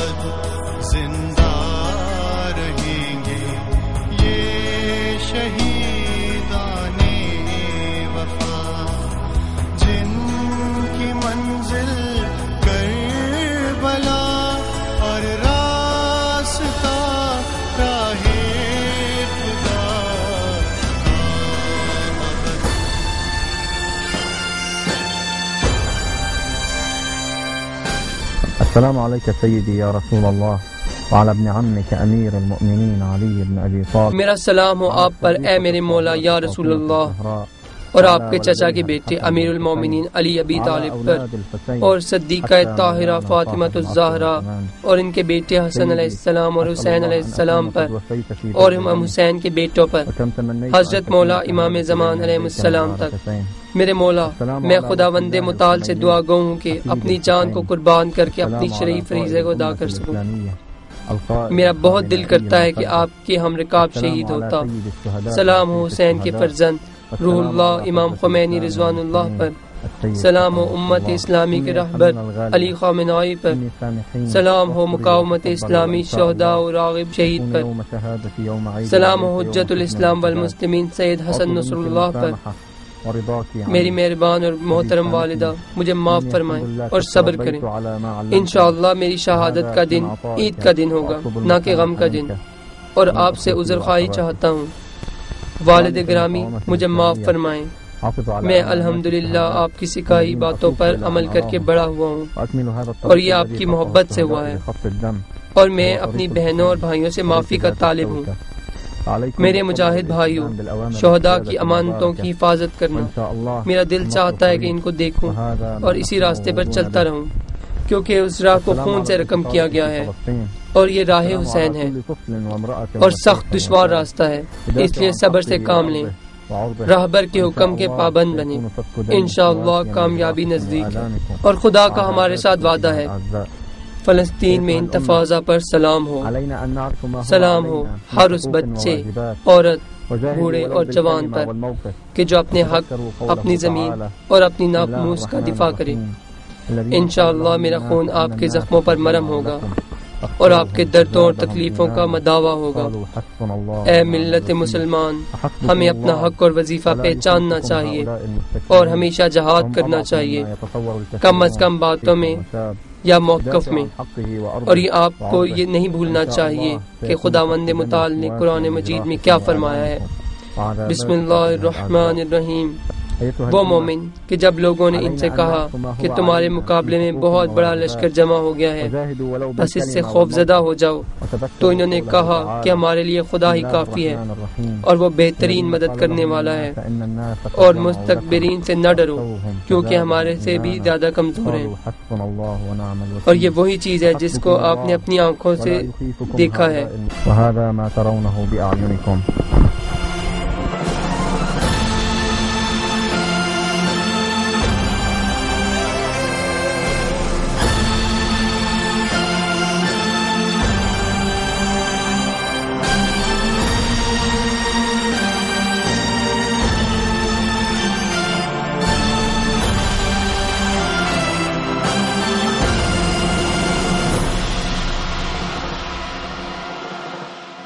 ابد زندہ رہیں گے یہ شہیدان وفا، جن کی منزل کربلا اور راستہ راہ خدا۔ السلام عليك سيدي يا رسول الله وعلى ابن عمك امير المؤمنين علي بن ابي طالب۔ میرا سلام ہو آپ پر اے میرے مولا یا رسول اللہ، اور آپ کے چچا کے بیٹے امیر المومنین علی ابی طالب پر، اور صدیقہ طاہرہ فاطمہ الزہرا اور ان کے بیٹے حسن علیہ السلام اور حسین علیہ السلام پر، اور امام حسین کے بیٹوں پر، حضرت مولا امام زمان علیہ السلام تک۔ میرے مولا، میں خداوند متعال سے دعا گو ہوں کہ اپنی جان کو قربان کر کے اپنی شرعی فریضے کو ادا کر سکوں۔ میرا بہت دل کرتا ہے کہ آپ کے ہم رکاب شہید ہوتا۔ سلام ہو حسین کے فرزند روح اللہ امام خمینی رضوان اللہ پر، سلام ہو امت اسلامی کے رہبر علی خامنہئی پر، سلام ہو مقاومت اسلامی شہداء و راغب شہید پر، سلام ہو حجت الاسلام والمسلمین سید حسن نصر اللہ پر۔ میری مہربان اور محترم والدہ مجھے معاف فرمائیں اور صبر کریں۔ انشاءاللہ میری شہادت کا دن عید کا دن ہوگا، نہ کہ غم کا دن، اور آپ سے عذر خواہی چاہتا ہوں۔ والد گرامی مجھے معاف فرمائیں، میں الحمدللہ آپ کی سکھائی باتوں پر عمل کر کے بڑا ہوا ہوں، اور یہ آپ کی محبت سے ہوا ہے، اور میں اپنی بہنوں اور بھائیوں سے معافی کا طالب ہوں۔ میرے مجاہد بھائیوں، شہداء کی امانتوں کی حفاظت کرنا، میرا دل چاہتا ہے کہ ان کو دیکھوں اور اسی راستے پر چلتا رہوں، کیونکہ اس راہ کو خون سے رقم کیا گیا ہے، اور یہ راہ حسین ہے اور سخت دشوار راستہ ہے، اس لیے صبر سے کام لیں، راہبر کے حکم کے پابند بنیں، انشاءاللہ کامیابی نزدیک ہے، اور خدا کا ہمارے ساتھ وعدہ ہے۔ فلسطین میں انتفاضہ پر سلام ہو، سلام ہو ہر اس بچے، عورت، بوڑھے اور جوان پر کہ جو اپنے حق، اپنی زمین اور اپنی ناموس کا دفاع کرے۔ انشاءاللہ میرا خون آپ کے زخموں پر مرہم ہوگا اور آپ کے دردوں اور تکلیفوں کا مداوا ہوگا۔ اے ملت مسلمان، ہمیں اپنا حق اور وظیفہ پہچاننا چاہیے اور ہمیشہ جہاد کرنا چاہیے، کم از کم باتوں میں یا موقف میں، اور یہ آپ کو یہ نہیں بھولنا چاہیے کہ خداوند متعال نے قرآن مجید میں کیا فرمایا ہے۔ بسم اللہ الرحمن الرحیم۔ وہ مومن کہ جب لوگوں نے ان سے کہا کہ تمہارے مقابلے میں بہت بڑا لشکر جمع ہو گیا ہے، بس اس سے خوف زدہ ہو جاؤ، تو انہوں نے کہا کہ ہمارے لیے خدا ہی کافی ہے، اور وہ بہترین مدد کرنے والا ہے، اور مستکبرین سے نہ ڈرو کیونکہ ہمارے سے بھی زیادہ کمزور ہیں۔ اور یہ وہی چیز ہے جس کو آپ نے اپنی آنکھوں سے دیکھا ہے۔